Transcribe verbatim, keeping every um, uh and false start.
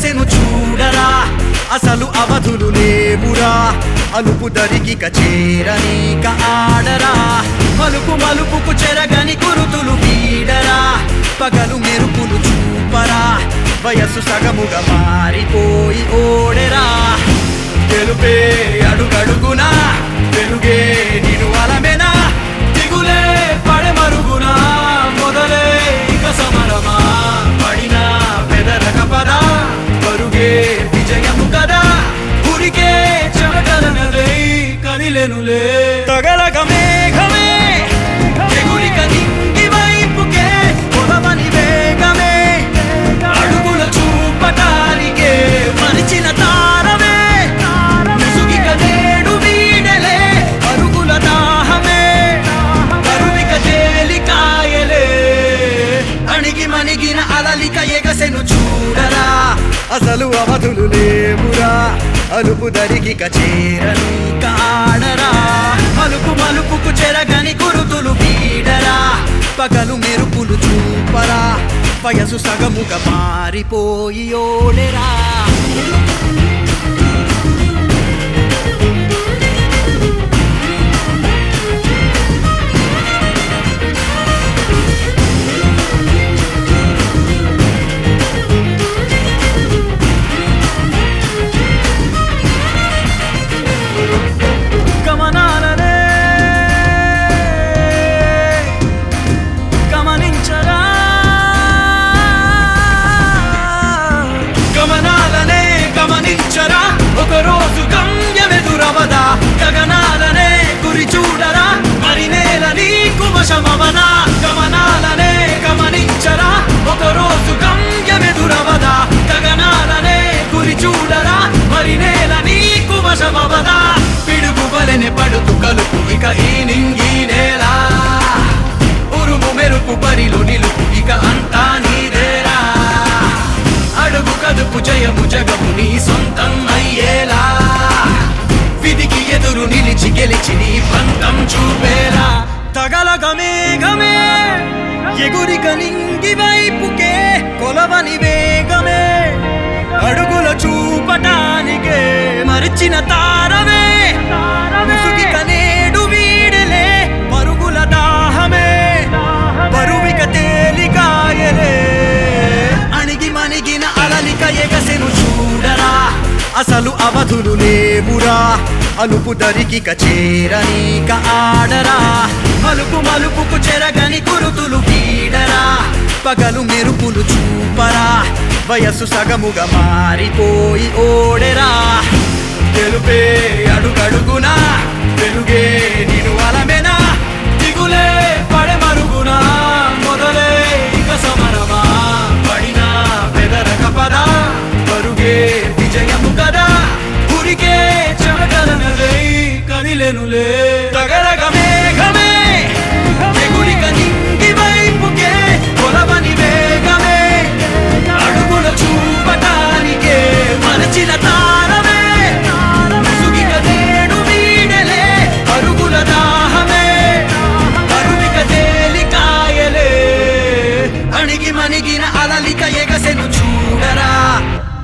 ఎగసెను చూడరా అసలు అవధులు లేవురా అలుపు దరికిక చేరనీక ఆడరా మలుపు మలుపుకు చెరగని గురుతులు వీడరా పగలు మెరుపులు చూపరా వయస్సు సగముగా మారిపోయి ఓడెరా తెలుపే అడుగడుగునా వెలుగే నిను అలమెనా దిగులే పడమరుగునా మొదలే ఇక సమరమా పడినా పెదరక పద పరుగే విజయము కదా ఉరికే చెమటలనలై కదిలెనులే తగలగ మేఘమే ఎగురిక నింగి వైపుకే పొలవని వేగమే అడుగుల చూపటానికే మరిచిన తారమే ముసుగిక నేడు వీడలే అరుగుల దాహమే కరువిక తేలికాయలే అణిగి మణిగిన అలలిక ఎగసెను చూడరా అసలు అవధులు లేవురా అలుపు దరికిక చేరని కాడరా మలుపు మలుపుకు చెరగని గురుతులు వీడరా పగలు మెరుపులు చూపరా వయసు సగముగా మారిపోయి ఓడెరా గమనాలనే గమనించరా గమనాలనే గమనించరా ఒకరోజు గమ్యమెదురవదా గగనాలనే గురి చూడరా మరి నేల నీకు వశమవదా గమనాలనే గమనించరా ఒకరోజు గమ్యమెదురవదా గగనాలనే గురి చూడరా మరి నేల నీకు వశమవదా పిడుగు వలెనే పడుతు కలుపు ఇక ఈ నింగి నేల ఉరుము మెరుపు పరిలు నిలుపు ఇక అంతా నీదేరా అడుగు కదుపు జయము జగము నీ సొంతం అయ్యేలా విధికి ఎదురు నిలిచి గెలిచి నీ పంతం చూపేలా తగలగ మేఘమే ఎగురిక నింగి వైపుకే కొలవని వేగమే అడుగుల చూపటానికే మరిచిన తారమే ముసుగిక నేడు వీడలే పరుగుల దాహమే బరువిక తేలికాయలే అణిగి మణిగిన అలలిక ఎగసెను చూడరా అసలు అవధులు లేవురా అలుపు దరికిక చేరనీక ఆడరా మలుపు మలుపుకు చెరగని గురుతులు వీడరా పగలు మెరుపులు చూపరా వయస్సు సగముగా మారిపోయి ఓడెరా తెలుపే అడుగడుగునా వెలుగే నిను అలమెనా దిగులే పడమరుగునా మొదలే ఇక సమరమా పడినా పెదరక పద పరుగే విజయము కదా ఉరికే చెమటలనలై కదిలెనులే తగలగ మేఘమే ఎగురిక నింగి వైపుకే కొలవని వేగమే అడుగుల చూపటానికే మరచిన తారమే ముసుగిక నేడు వీడలే అరుగుల దాహమే కరువిక తేలికాయలే అణిగి మణిగిన అలలిక ఎగసెను చూడరా